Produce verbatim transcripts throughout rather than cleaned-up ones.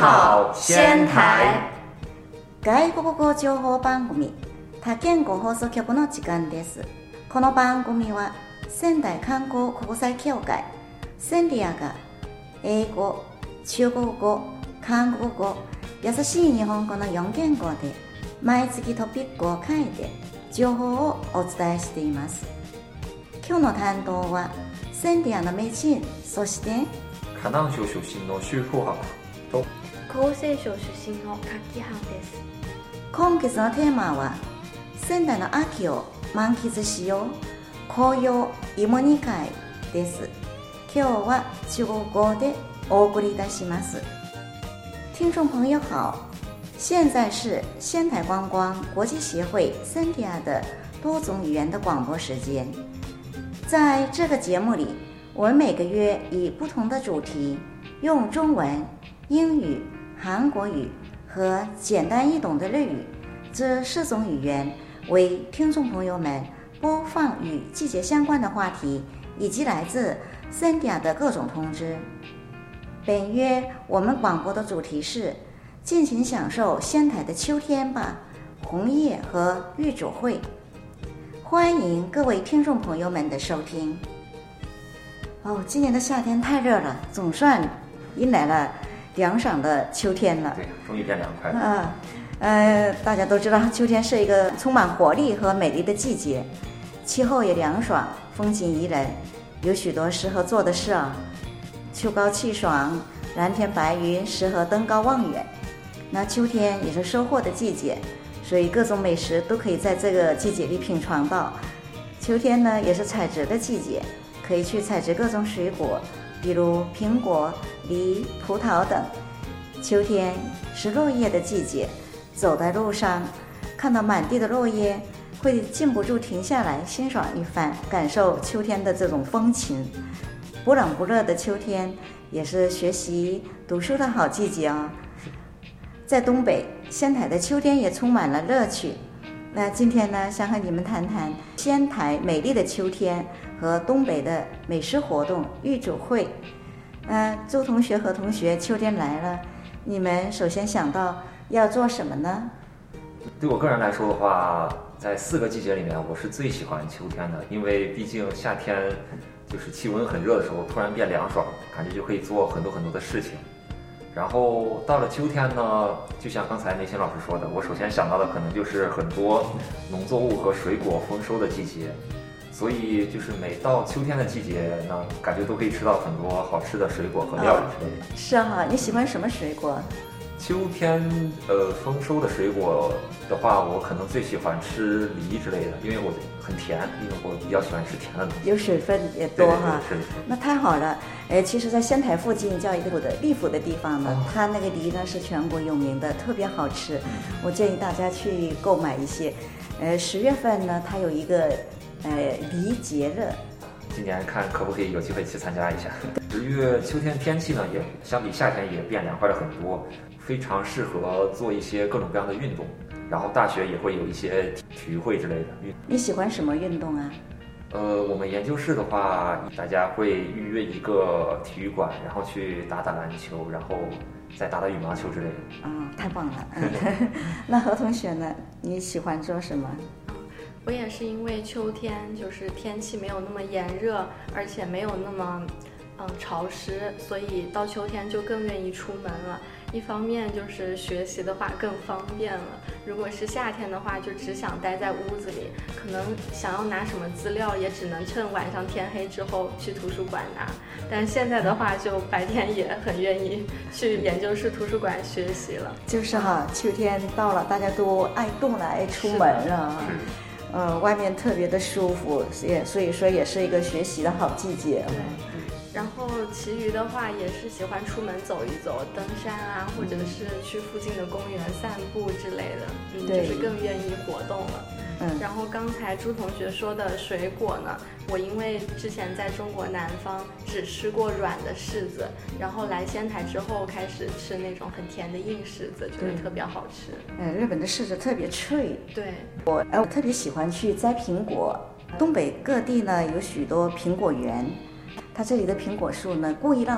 好仙台。 外国語情報番組他県語放送局の時間です。この番組は仙台観光国際協会センリアが英語、中国語、韓国語、優しい日本語のよん言語で毎月トピックを変えて情報をお伝えしています。今日の担当はセンリアの名人、そして河南省出身の修復班と厚生省出身の活気班です。 今月のテーマは仙台の秋を満喫しよう紅葉芋煮会です。今日は中国語でお送りいたします。听众朋友好，现在是仙台观光国际协会森迪亚的多种语言的广播时间。在这个节目里，我们每个月以不同的主题，用中文、英语、韩国语和简单易懂的日语这四种语言为听众朋友们播放与季节相关的话题，以及来自森迪亚的各种通知。本月我们广播的主题是尽情享受仙台的秋天吧，红叶和玉竹会。欢迎各位听众朋友们的收听。哦，今年的夏天太热了，总算迎来了凉爽的秋天了。 对，终于变凉快了。 啊，呃，大家都知道，秋天是一个充满活力和美丽的季节，气候也凉爽，风景宜人，有许多适合做的事啊。秋高气爽，蓝天白云，适合登高望远。那秋天也是收获的季节，所以各种美食都可以在这个季节里品尝到。秋天呢，也是采摘的季节，可以去采摘各种水果，比如苹果、梨、葡萄等。秋天是落叶的季节，走在路上看到满地的落叶，会禁不住停下来欣赏一番，感受秋天的这种风情。不冷不热的秋天也是学习读书的好季节啊、哦。在东北仙台的秋天也充满了乐趣。那今天呢，想和你们谈谈仙台美丽的秋天和东北的美食活动玉竹会。呃，周同学和同学，秋天来了，你们首先想到要做什么呢？ 对我个人来说的话，在四个季节里面，我是最喜欢秋天的，因为毕竟夏天就是气温很热的时候，突然变凉爽，感觉就可以做很多很多的事情。然后到了秋天呢，就像刚才梅心老师说的，我首先想到的可能就是很多农作物和水果丰收的季节，所以就是每到秋天的季节呢，感觉都可以吃到很多好吃的水果和料理之类的。 哦、是啊，你喜欢什么水果？ 秋天呃丰收的水果的话，我可能最喜欢吃梨之类的，因为我很甜，因为我比较喜欢吃甜的东西， 有水分也多哈。 对对对，是那太好了。呃，其实，在仙台附近叫一个的利府的地方呢，哦、它那个梨呢是全国有名的，特别好吃。嗯、我建议大家去购买一些。呃，十月份呢，它有一个呃梨节日。 今年看可不可以有机会去参加一下。十月秋天天气呢，也相比夏天也变凉快了很多，非常适合做一些各种各样的运动。然后大学也会有一些体育会之类的。 你喜欢什么运动啊？ 呃，我们研究室的话，大家会预约一个体育馆，然后去打打篮球，然后再打打羽毛球之类的。 嗯，太棒了。嗯、那何同学呢？你喜欢做什么？ 我也是因为秋天就是天气没有那么炎热，而且没有那么嗯潮湿，所以到秋天就更愿意出门了。一方面就是学习的话更方便了，如果是夏天的话就只想待在屋子里，可能想要拿什么资料也只能趁晚上天黑之后去图书馆拿，但是现在的话就白天也很愿意去研究室图书馆学习了。 就是哈，秋天到了，大家都爱动了，爱出门了，呃，外面特别的舒服，也所以说也是一个学习的好季节。 对。然后其余的话也是喜欢出门走一走，登山啊，或者是去附近的公园散步之类的，嗯，就是更愿意活动了。嗯，然后刚才朱同学说的水果呢，我因为之前在中国南方只吃过软的柿子，然后来仙台之后开始吃那种很甜的硬柿子，觉得特别好吃。 嗯，日本的柿子特别脆。 对， 我呃我特别喜欢去摘苹果，东北各地呢有许多苹果园。它这里的苹果树呢，故意让它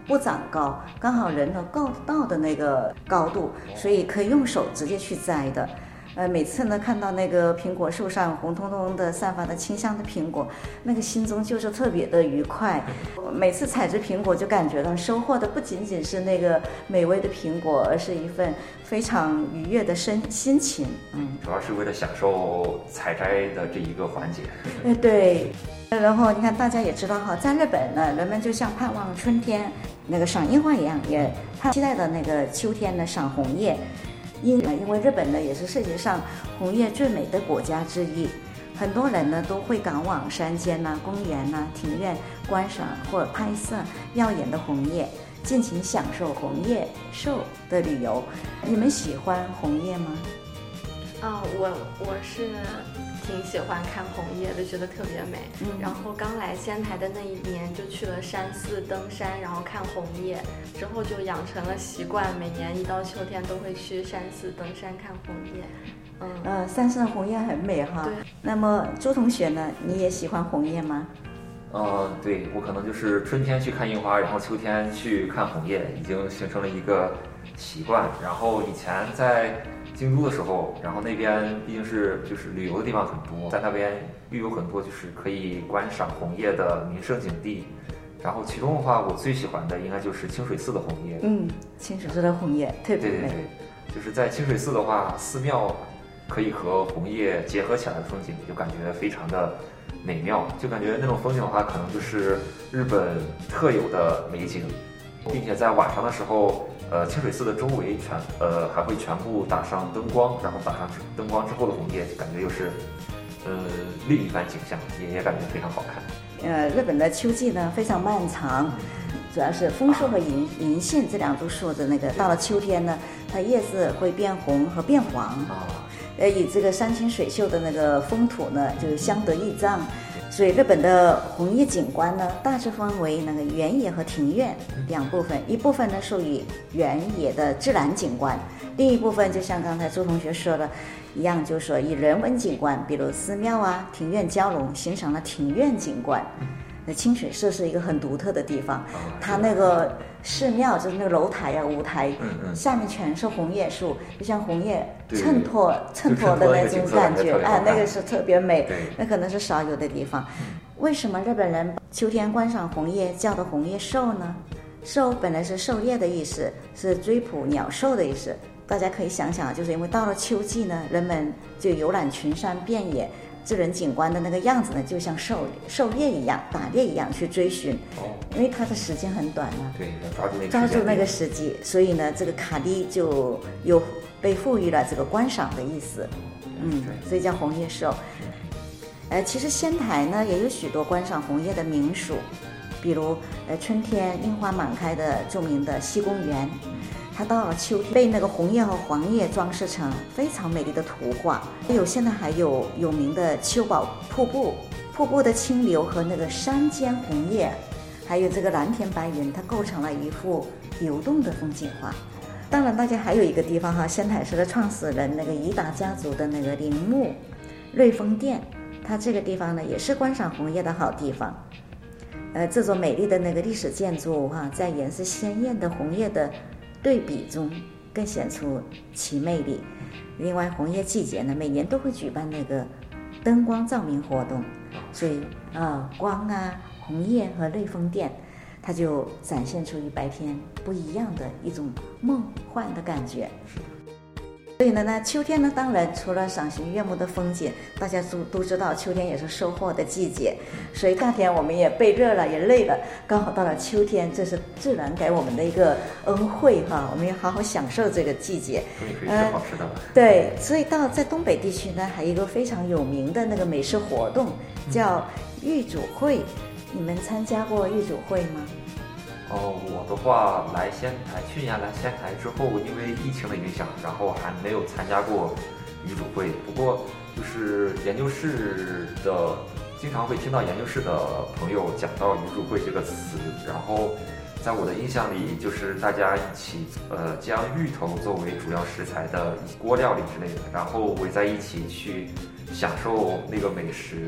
不长高，刚好人能够到的那个高度，所以可以用手直接去摘的。呃，每次呢看到那个苹果树上红彤彤的、散发的清香的苹果，那个心中就是特别的愉快。每次采摘苹果，就感觉到收获的不仅仅是那个美味的苹果，而是一份非常愉悦的身心情。嗯， 主要是为了享受采摘的这一个环节。 哎，对。然后你看，大家也知道哈，在日本呢，人们就像盼望春天那个赏樱花一样，也盼期待的那个秋天呢赏红叶。因因为日本呢也是世界上红叶最美的国家之一，很多人呢都会赶往山间呐、公园呐、庭院观赏或者拍摄耀眼的红叶，尽情享受红叶秀的旅游。你们喜欢红叶吗？ 啊、我我是挺喜欢看红叶的，觉得特别美。 嗯、 然后刚来仙台的那一年就去了山寺登山，然后看红叶，之后就养成了习惯，每年一到秋天都会去山寺登山看红叶。嗯， 呃，山上的红叶很美哈。 对。 那么周同学呢？你也喜欢红叶吗？ 呃，对，我可能就是春天去看樱花，然后秋天去看红叶，已经形成了一个习惯。然后以前在京都的时候，然后那边毕竟是就是旅游的地方很多，在那边又有很多就是可以观赏红叶的名胜景地。然后其中的话，我最喜欢的应该就是清水寺的红叶。 嗯，清水寺的红叶特别美。 对对对，就是在清水寺的话，寺庙可以和红叶结合起来的风景，就感觉非常的美妙，就感觉那种风景的话，可能就是日本特有的美景，并且在晚上的时候。呃，清水寺的周围全呃还会全部打上灯光，然后打上灯光之后的红叶，就感觉又是呃另一番景象，也也感觉非常好看。 呃，日本的秋季呢非常漫长，主要是枫树和银银杏这两株树的那个，到了秋天呢，它叶子会变红和变黄。 啊， 呃，与这个山清水秀的那个风土呢，就相得益彰。所以日本的红叶景观呢，大致分为那个原野和庭院两部分，一部分呢属于原野的自然景观，另一部分就像刚才周同学说的一样，就是说以人文景观，比如寺庙啊、庭院交融，形成了庭院景观。那清水寺是一个很独特的地方，它那个寺庙就是那个楼台啊、舞台，下面全是红叶树，就像红叶衬托衬托的那种感觉，哎，那个是特别美，那可能是少有的地方。为什么日本人秋天观赏红叶叫的红叶寿呢？寿本来是狩猎的意思，是追捕鸟兽的意思。大家可以想想，就是因为到了秋季呢，人们就游览群山遍野。自然景观的那个样子呢，就像狩狩猎一样，打猎一样去追寻。哦，因为它的时间很短嘛， 对，要抓住那个抓住那个时机，所以呢，这个卡利就有被赋予了这个观赏的意思。嗯，所以叫红叶寿。呃，其实仙台呢也有许多观赏红叶的名属，比如呃春天樱花满开的著名的西宫园。它到了秋天，被那个红叶和黄叶装饰成非常美丽的图画。还有现在还有有名的秋保瀑布，瀑布的清流和那个山间红叶，还有这个蓝天白云，它构成了一幅流动的风景画。当然，大家还有一个地方哈，仙台市的创始人那个伊达家族的那个陵墓瑞丰殿，它这个地方呢也是观赏红叶的好地方。呃，这座美丽的那个历史建筑哈，在颜色鲜艳的红叶的对比中更显出其魅力。另外，红叶季节呢，每年都会举办那个灯光照明活动，所以啊、呃，光啊、红叶和瑞丰殿，它就展现出与白天不一样的一种梦幻的感觉。所以呢，那秋天呢，当然除了赏心悦目的风景，大家都都知道，秋天也是收获的季节。所以夏天我们也被热了，也累了，刚好到了秋天，这是自然给我们的一个恩惠哈，我们要好好享受这个季节。 可以吃好吃的吧、呃。 对，所以到在东北地区呢，还有一个非常有名的那个美食活动，叫玉煮会。你们参加过玉煮会吗？ 哦，我的话来仙台，去年来仙台之后，因为疫情的影响，然后还没有参加过鱼煮会。不过就是研究室的，经常会听到研究室的朋友讲到鱼煮会这个词，然后在我的印象里，就是大家一起呃将芋头作为主要食材的锅料理之类的，然后围在一起去享受那个美食。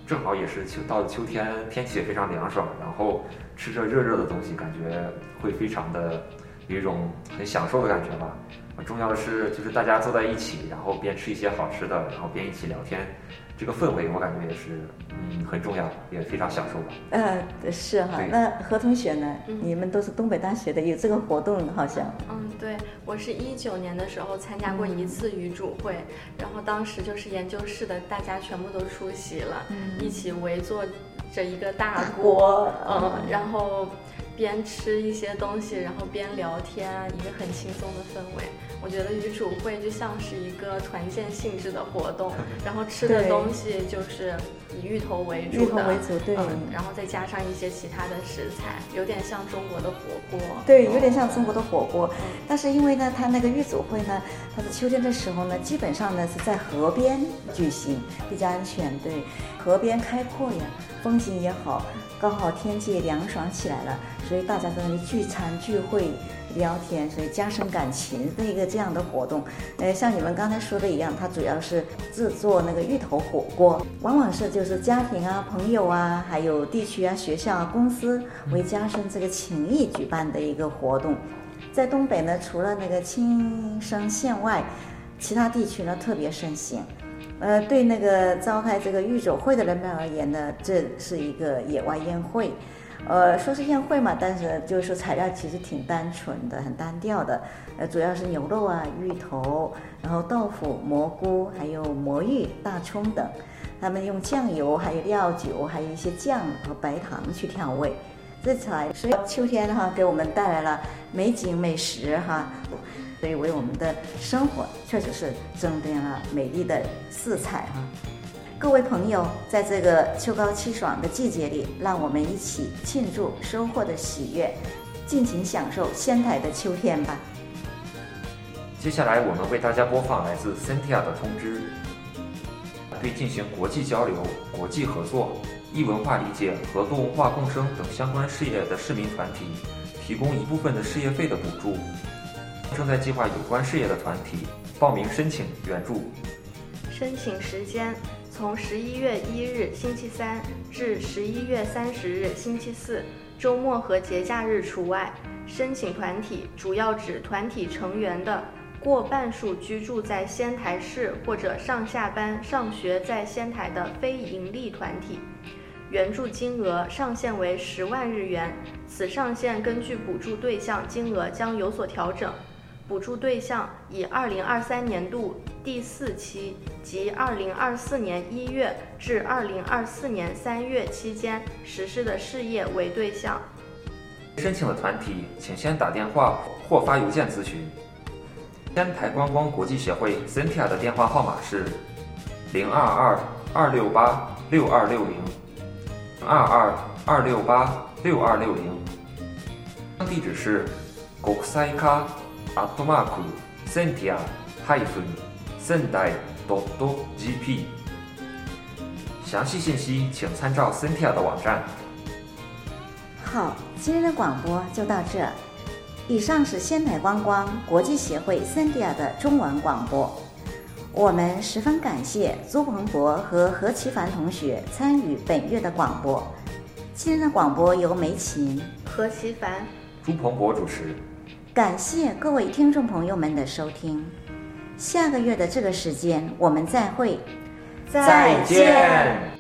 正好也是秋到了秋天，天气也非常凉爽，然后吃着热热的东西，感觉会非常的有一种很享受的感觉吧。重要的是，就是大家坐在一起，然后边吃一些好吃的，然后边一起聊天，这个氛围我感觉也是嗯很重要，也非常享受吧。 呃，是哈。那何同学呢？嗯、你们都是东北大学的，有这个活动好像。 嗯，对，我是一九年的时候参加过一次语主会，嗯、然后当时就是研究室的大家全部都出席了，嗯、一起围坐着一个大锅，嗯，然后边吃一些东西，然后边聊天，一个很轻松的氛围。我觉得语主会就像是一个团建性质的活动，然后吃的东西就是以芋头为主的， 芋头为主，对、 嗯，然后再加上一些其他的食材，有点像中国的火锅。 对，有点像中国的火锅。嗯、但是因为呢，它那个语主会呢，它是秋天的时候呢，基本上呢是在河边举行，比较安全。对，河边开阔呀，风景也好，刚好天气也凉爽起来了，所以大家在那里聚餐聚会。聊天，所以加深感情的一个这样的活动。呃，像你们刚才说的一样，它主要是制作那个芋头火锅，往往是就是家庭啊、朋友啊，还有地区啊、学校啊、公司为加深这个情谊举办的一个活动。在东北呢，除了那个青森县外，其他地区呢特别盛行。呃，对那个召开这个芋酒会的人们而言呢，这是一个野外宴会。呃，说是宴会嘛，但是就是材料其实挺单纯的，很单调的。呃，主要是牛肉啊、芋头，然后豆腐、蘑菇，还有魔芋、大葱等。他们用酱油、还有料酒、还有一些酱和白糖去调味。这才所以秋天哈给我们带来了美景美食哈，所以为我们的生活确实是增添了美丽的色彩哈。各位朋友，在这个秋高气爽的季节里，让我们一起庆祝收获的喜悦，尽情享受仙台的秋天吧。 接下来我们为大家播放来自 Cynthia 的通知，对进行国际交流、国际合作、异文化理解和多文化共生等相关事业的市民团体提供一部分的事业费的补助。正在计划有关事业的团体报名申请援助。 申请时间从十一月一日星期三至十一月三十日星期四，周末和节假日除外。申请团体主要指团体成员的过半数居住在仙台市或者上下班上学在仙台的非营利团体。援助金额上限为十万日元，此上限根据补助对象金额将有所调整。补助对象以二零二三年度第四期及二零二四年一月至二零二四年三月期间实施的事业为对象。 申请的团体请先打电话或发邮件咨询。仙台观光国际协会 Cynthia 的电话号码是零二二二六八六二六零二二二六八六二六零，地址是国際化アットマークセンティアハイフン仙台ドット ジーピー， 详细信息请参照 Cynthia 的网站。 好，今天的广播就到这。以上是仙台观光国际协会 Cynthia 的中文广播。我们十分感谢朱鹏博和何其凡同学参与本月的广播。今天的广播由梅琴、 何其凡、 朱鹏博主持。 感谢各位听众朋友们的收听。下个月的这个时间我们再会。 再见。